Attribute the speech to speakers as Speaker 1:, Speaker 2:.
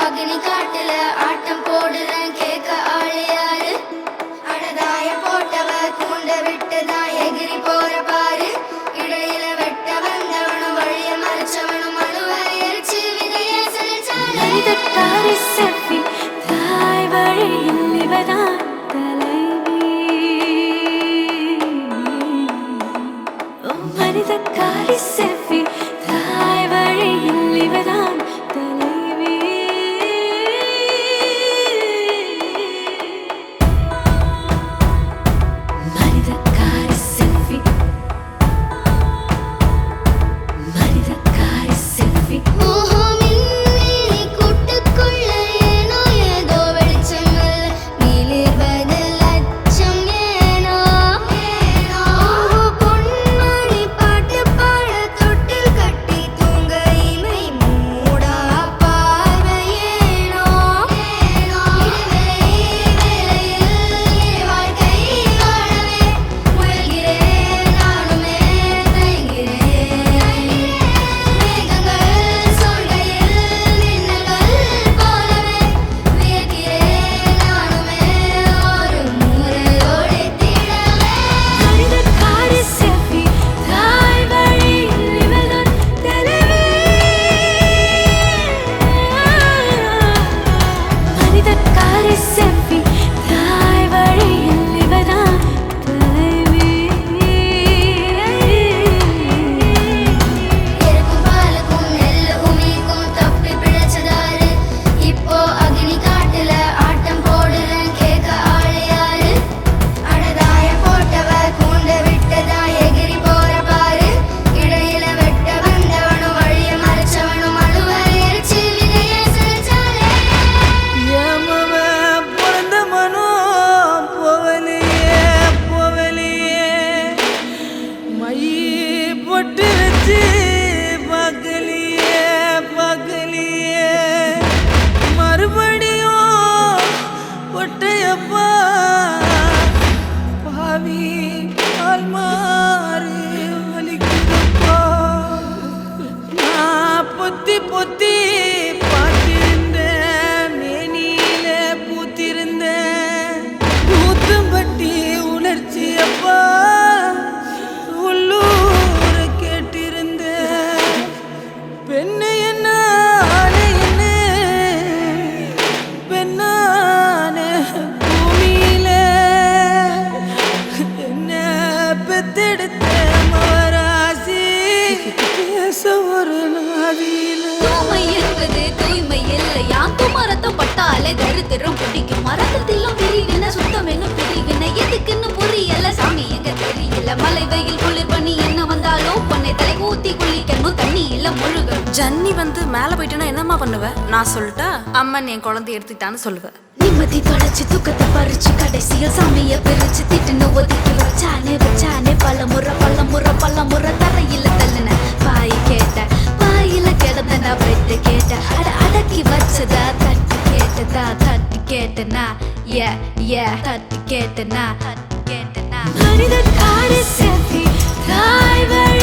Speaker 1: அக்னி காட்டுல ஆட்டம் போடுறேன் கேட்க ஆளு யாரு அடதாய போட்டவ கூண்ட விட்டுதான் எகிரி போற பாரு இடையில வெட்ட வந்தவனும் வழிய மறைச்சவனும் மனுவ எரிச்சு விதைய செஞ்சாலே
Speaker 2: மனிதக்காரி செவ்வி தாய் வழியில் இவதான் தலைவி மனிதக்காரி செவ்வி தாய் வழியில் இவதான் தலைவி மனிதக்காரி செவ்வி மனிதக்காரி செவ்வி
Speaker 3: பொத்தி பார்த்திருந்தேன் மேனியில பூத்திருந்தேன் ஊத்தம்பட்டி உணர்ச்சி அப்பா உள்ளூர கேட்டிருந்தேன் பெண்ணு என்ன பெண்ணான பூமியில என்ன பெத்தெடுத்த மவராசி பேச ஒரு நாதியில
Speaker 2: தூய்மை என்பது தூய்மை இல்லையா துமரத்தம் பட்டாலே தரித்திரம் பிடிக்கும் மரத்திலும் பிரிவின சுத்தம் என்ன பிரிவின எதுக்குன்னு புரியல சாமி எங்க தெரியல மலை வெயில் குளிர் பண்ணி என்ன வந்தாலும் பொண்ணை தலை ஊத்தி குளிக்கணும் தண்ணி இல்ல முழுகணும்
Speaker 4: ஜன்னி வந்து மேல போயிட்டேன்னா என்னம்மா பண்ணுவ நான் சொல்லிட்டா அம்மன் என் குழந்தை எடுத்துக்கிட்டான்னு சொல்லுவேன்
Speaker 2: நிம்மதி தொலைச்சு துக்கத்தை பறிச்சு கடைசியில் சாமிய பிரிச்சு திட்டுன்னு ஒதுக்கி வச்சானே பல முறை தரையில தள்ளுன பாய் கேட்ட பாயில கிடந்த வெட்டு கேட்ட அடக்கி வச்சதா தட்டி கேட்டனா தட்டி கேட்டனா மனிதக்காரி செவ்வி தாய் வழி